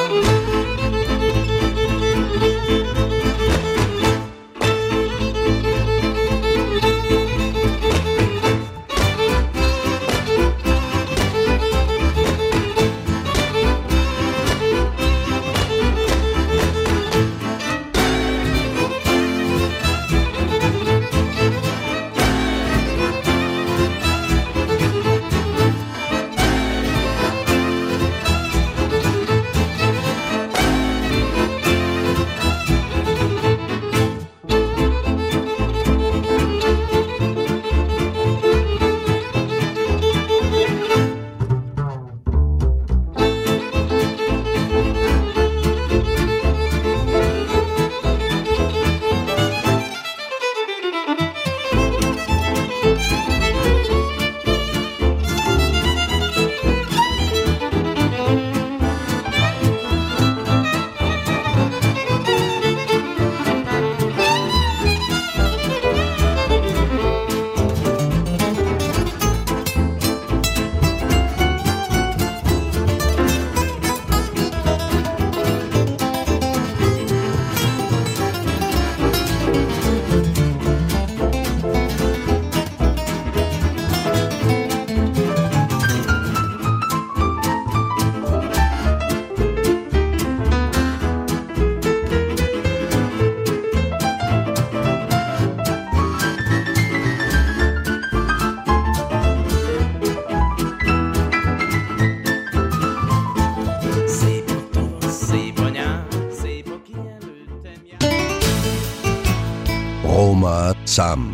Roma Sam.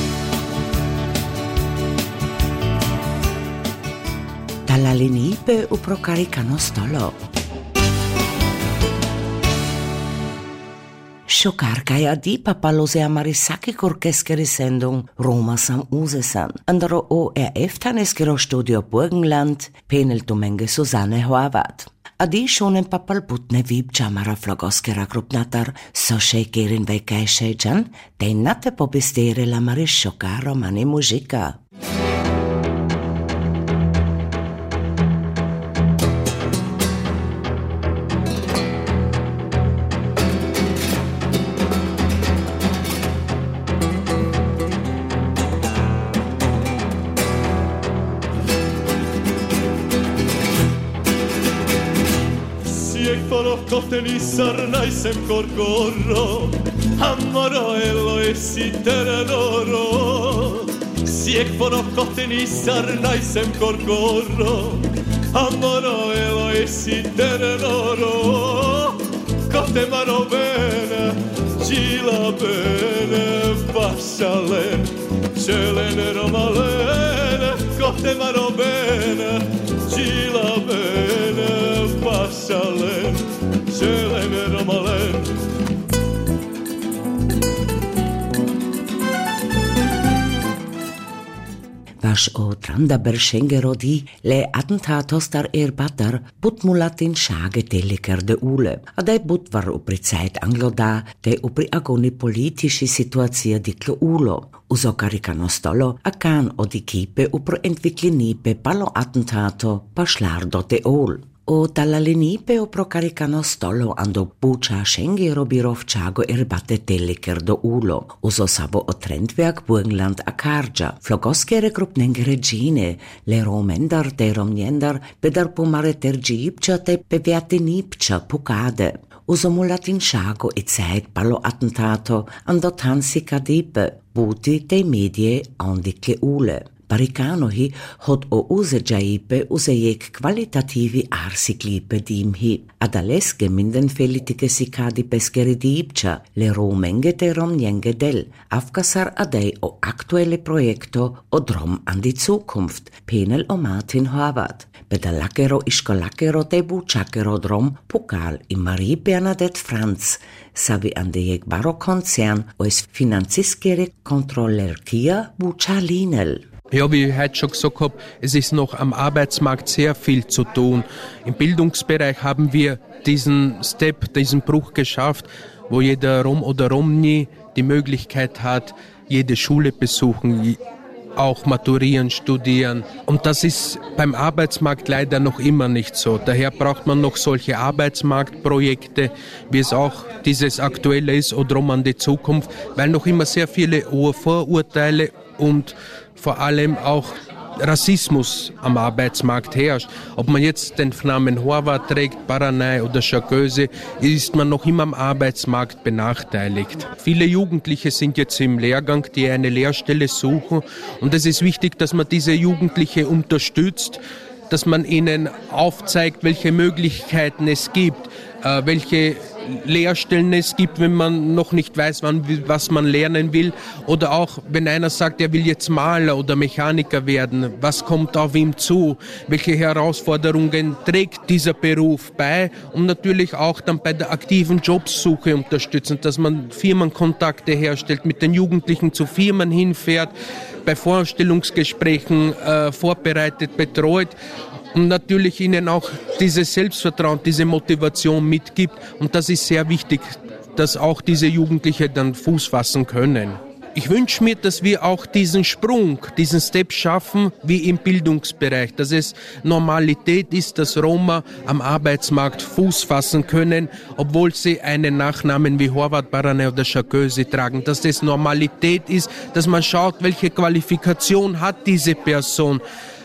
Dalla Lenipe u procaricano stolo. Sokarkaja di papalose amarisaki korkeskeri sendung Roma Sam Usesan. Andro O R F-taneskero Studio Burgenland, peneltumenge Susanne Horvath. Adi shonen papalputne vib chamara flagoskera grupnatar soshe kerin vejkajsejjan, teinate pobistere la marishoka romani muzika. Siefolo kotenissar naisem korkorro, Ammaro elo esitere noro. Siefolo kotenissar naisem korkorro, Ammaro elo esitere noro. Kotemaro bene, gila bene, passalen, celene romalene. Kotemaro bene, gila bene, passalen, celene romalene. Vaš o tranda beršengerodi le attentatos dar er batar put mulatin šage deliker de ule. A daj but var upri Zeit angloda, de upri agoni politiši situacija diklo ulo. Uso karikano stolo, a kan od ekipe upro entviklinipe palo attentato pa šlardo de ol. O dall'alenipe o procaricano stolo ando buča šengero birovčago erbate deliker do ulo. Uso sabo o trendwerk Burgenland a Karja. Flogoskere grupnenge regine, le romendar de romniendar, bedar pomare tergipča te beviate nipča pukade. Uso mulatin šago e Zeit palo attentato ando tansi kadipe, buti de medie andikle ule. Barikanohi hod o useđaipe uzejek kvalitativi arsiklipe dimhi. Adaleske minden felitike sikadi peskere diipča, le romenge te romnjenge del, afkasar adej o aktuelle projekto o drom an die Zukunft, Penel o Martin Horvath. Bedalakero iškolakero te bučakero drom pokal i Marie Bernadette Franz, savi andejek barokonzern ois finanziskere kontrollerkia buča linel. Ja, wie ich heute schon gesagt habe, es ist noch am Arbeitsmarkt sehr viel zu tun. Im Bildungsbereich haben wir diesen Step, diesen Bruch geschafft, wo jeder Rom oder Romni die Möglichkeit hat, jede Schule besuchen, auch maturieren, studieren. Und das ist beim Arbeitsmarkt leider noch immer nicht so. Daher braucht man noch solche Arbeitsmarktprojekte, wie es auch dieses aktuelle ist, oder Rom an die Zukunft, weil noch immer sehr viele Vorurteile und vor allem auch Rassismus am Arbeitsmarkt herrscht. Ob man jetzt den Namen Horvath trägt, Baranay oder Chagöse, ist man noch immer am Arbeitsmarkt benachteiligt. Viele Jugendliche sind jetzt im Lehrgang, die eine Lehrstelle suchen, und es ist wichtig, dass man diese Jugendliche unterstützt, dass man ihnen aufzeigt, welche Möglichkeiten es gibt, äh, welche Lehrstellen es gibt, wenn man noch nicht weiß, wann, was man lernen will, oder auch wenn einer sagt, er will jetzt Maler oder Mechaniker werden, was kommt auf ihm zu, welche Herausforderungen trägt dieser Beruf bei, und natürlich auch dann bei der aktiven Jobsuche unterstützen, dass man Firmenkontakte herstellt, mit den Jugendlichen zu Firmen hinfährt, bei Vorstellungsgesprächen äh, vorbereitet, betreut. Und natürlich ihnen auch dieses Selbstvertrauen, diese Motivation mitgibt. Und das ist sehr wichtig, dass auch diese Jugendlichen dann Fuß fassen können. Ich wünsche mir, dass wir auch diesen Sprung, diesen Step schaffen, wie im Bildungsbereich, dass es Normalität ist, dass Roma am Arbeitsmarkt Fuß fassen können, obwohl sie einen Nachnamen wie Horvath, Baranay oder Chagöse tragen. Dass das Normalität ist, dass man schaut, welche Qualifikation hat diese Person.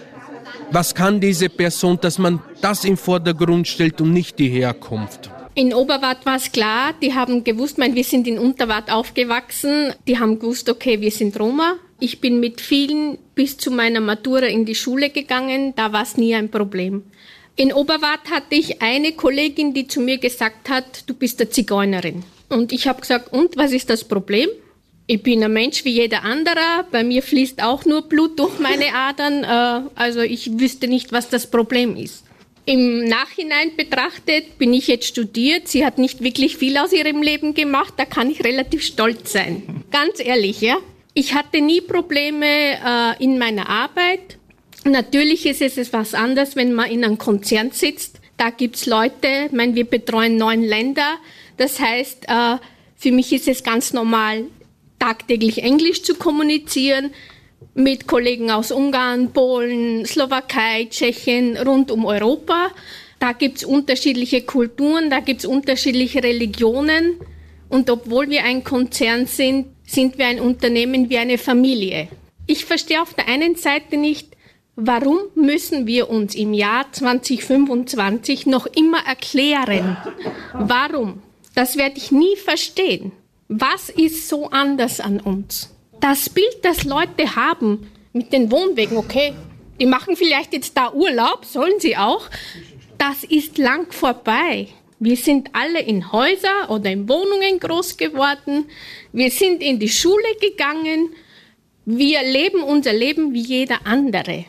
Was kann diese Person, dass man das im Vordergrund stellt und nicht die Herkunft? In Oberwart war es klar, die haben gewusst, mein, wir sind in Unterwart aufgewachsen, die haben gewusst, okay, wir sind Roma. Ich bin mit vielen bis zu meiner Matura in die Schule gegangen, da war es nie ein Problem. In Oberwart hatte ich eine Kollegin, die zu mir gesagt hat, du bist eine Zigeunerin. Und ich habe gesagt, und was ist das Problem? Ich bin ein Mensch wie jeder andere, bei mir fließt auch nur Blut durch meine Adern, also ich wüsste nicht, was das Problem ist. Im Nachhinein betrachtet bin ich jetzt studiert, sie hat nicht wirklich viel aus ihrem Leben gemacht, da kann ich relativ stolz sein. Ganz ehrlich, ja. Ich hatte nie Probleme äh, in meiner Arbeit. Natürlich ist es etwas anderes, wenn man in einem Konzern sitzt. Da gibt's Leute, ich meine, wir betreuen neun Länder, das heißt, äh, für mich ist es ganz normal, tagtäglich Englisch zu kommunizieren mit Kollegen aus Ungarn, Polen, Slowakei, Tschechien, rund um Europa. Da gibt's unterschiedliche Kulturen, da gibt's unterschiedliche Religionen. Und obwohl wir ein Konzern sind, sind wir ein Unternehmen wie eine Familie. Ich verstehe auf der einen Seite nicht, Warum müssen wir uns im Jahr zwanzig fünfundzwanzig noch immer erklären? Warum? Das werde ich nie verstehen. Was ist so anders an uns? Das Bild, das Leute haben mit den Wohnwegen, okay, die machen vielleicht jetzt da Urlaub, sollen sie auch, das ist lang vorbei. Wir sind alle in Häuser oder in Wohnungen groß geworden. Wir sind in die Schule gegangen. Wir leben unser Leben wie jeder andere.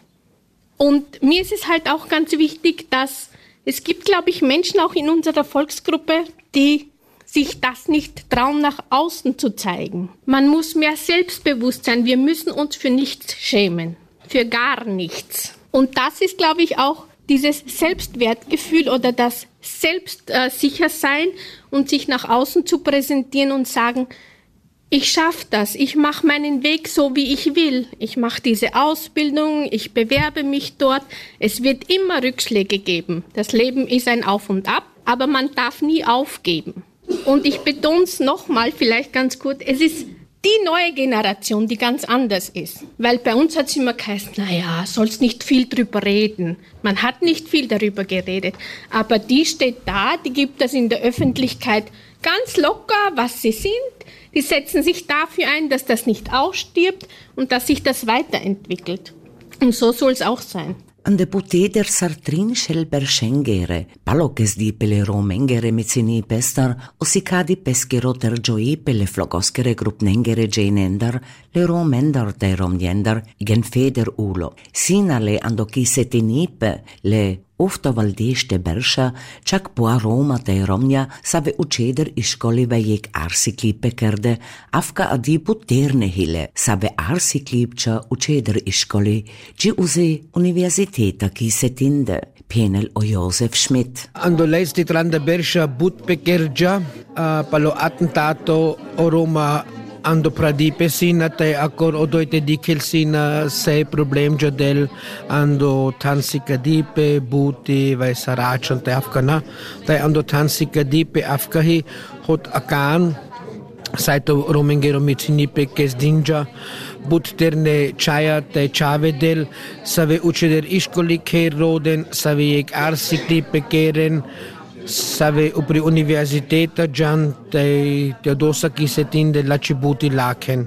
Und mir ist es halt auch ganz wichtig, dass es gibt, glaube ich, Menschen auch in unserer Volksgruppe, die sich das nicht trauen, nach außen zu zeigen. Man muss mehr selbstbewusst sein. Wir müssen uns für nichts schämen. Für gar nichts. Und das ist, glaube ich, auch dieses Selbstwertgefühl oder das Selbstsichersein und sich nach außen zu präsentieren und sagen, ich schaffe das, ich mache meinen Weg so, wie ich will. Ich mache diese Ausbildung, ich bewerbe mich dort. Es wird immer Rückschläge geben. Das Leben ist ein Auf und Ab, aber man darf nie aufgeben. Und ich betone es nochmal, vielleicht ganz kurz, es ist die neue Generation, die ganz anders ist. Weil bei uns hat es immer geheißen, naja, sollst nicht viel drüber reden. Man hat nicht viel darüber geredet. Aber die steht da, die gibt das in der Öffentlichkeit ganz locker, was sie sind. Die setzen sich dafür ein, dass das nicht ausstirbt und dass sich das weiterentwickelt. Und so soll es auch sein. Ande puteder sartrin shel bershengere, palokes di pele romengere mitsini pestar, osikadi peskero ter joi pele flogoskere grupnengere jenender, le romender te romjender, gen feder ulo. Sinale ando ki setinipe, le ufto valdiste bersha, čak po aroma te romnja, save učeder iškoli vejek arsiklipe kerde, afka adi puterne hile, save arsiklipča učeder iškoli, gi uzi universiteta ki setinde, penel o Josef Schmidt. Ando leisti tranda bersha but pekerja, uh, palo attentato o Roma ando pradipe sina te akor odoite dikel sina sei problem jadel ando tansika dipe buti vai sarachon te afkana te ando tansika dipe afkahi hot akan saito romengero mitinipe kes dinja but terne chaya te chavedel save ucheder iskoli ke roden save ek arsikli pekeren save upri universiteta jan te teodosa ki setin de la cibuti laken.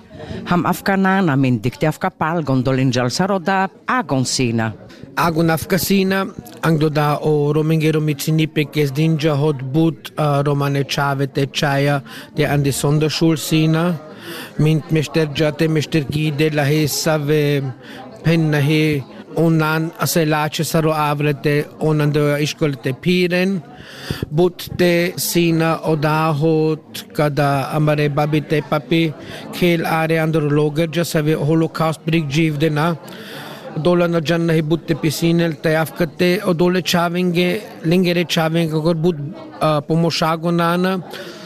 Ham afganana mindik te afka palgon dolin jalsaroda agon sina. Agon afkasina angdo da o romengero mitsinipe kes dinja hot but uh, romane chave te chaya de andi sonderschul sina mint mester jate mester ki de la he save penna he onan aselache saro avrete onan de iskolete piren but te sina odahot kada amare babite papi khel are andro loger jasave holocaust brig jiv de na dola na janna he butte pisinel te afkate odole chavenge lingere chavenge gor but uh, pomoshago nana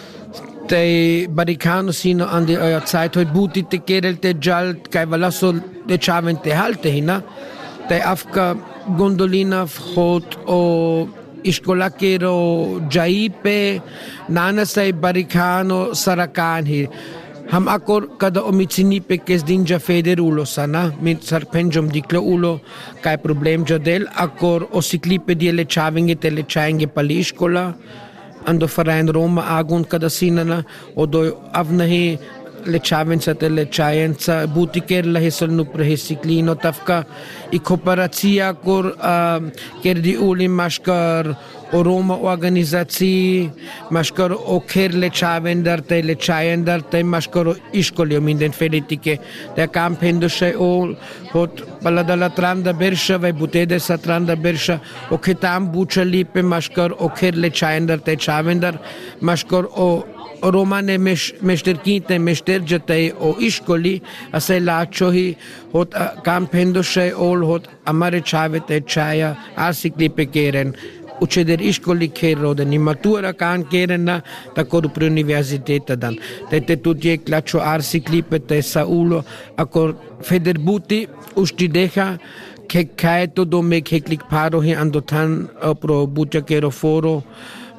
te baricano sino andi uh, zeit hoy buti te kerelte jalt kai valaso de chavente halte hina te afka gondolina hot o iskolakero jaipe nana sai baricano sarakan hi ham akor kada omitsinipe kes dinja federulo sana mit sarpenjom diklo ulo kai problem jadel akor osiklipe die le chavinge tele chainge paliskola ando farain Roma agun kada sinana odo avnahi le chavenza tele chaenza butiker la hesol nu prehesiklino tafka i kooperacija kor uh, kerdi uli maskar o Roma organizaciji maskar o ker le chavendar te le chaendar te maskar iskoli o minden felitike der kampendo she o hot paladala tranda bersha vai butede sa tranda bersha o ketam bucha lipe maskar o ker le chaendar te chavendar maskar o Romane mesterkinte mesterjate o iskoli ase lachohi hot kampendo she ol hot amare chavete chaya arsikli pekeren učeder iskoli kero da ni matura kan kerena ta kor pri universiteta dan te tuti klacho arsikli pete saulo akor federbuti ustideha che kaeto do me keklik paro he andotan pro bucha kero foro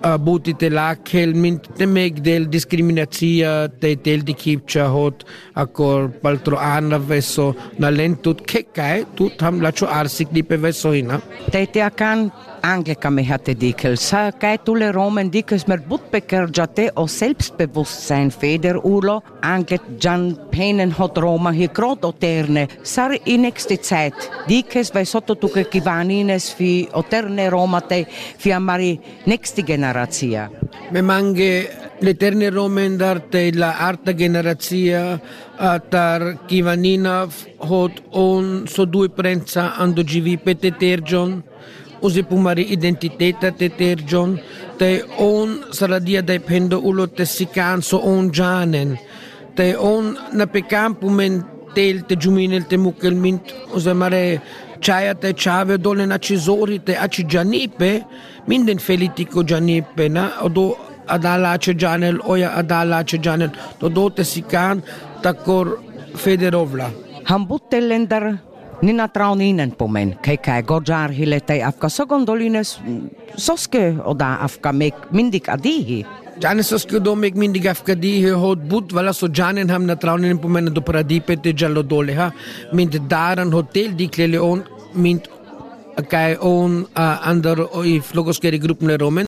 buti te lakel mint te meg del discriminația te del di kipcha hot akor paltro ana veso na lentut ke kai tut ham lacho arsik di pe veso hina te te akan Anglica me hatte dikel sa kai tule romen dikes mer butbeker jate o selbstbewusstsein feder ulo anget jan penen hot Roma hier grot oterne sar in nächste Zeit dikes vai sotto tu che kivanines fi oterne Roma te fi amari nächste generazia me mange l'eterne romen darte la arta generazia atar kivanina hot on so due prensa ando givi peteterjon Usi pumari identiteta te terjon, te on saradia dai pendo ulo te sikan so on janen, te on na pekam pumen tel te juminel te mukel mint, usi mare chaya te chave dole na cizori te aci janipe, minden felitico janipe na, odo adala ace janel, oja adala ace janel, to do te sikan takor federovla. Hambut lendar Nina trauninen pomen, keikai gojar hiletei afka sogondolines soske oda afka mek mindik adihi. Janes soske do mek mindik afka dihi hot but vala so janen ham na trauninen pomen do paradipete jallo dole ha mint daran hotel diklele on mint kai on uh, ander i flogoskeri gruppen romen.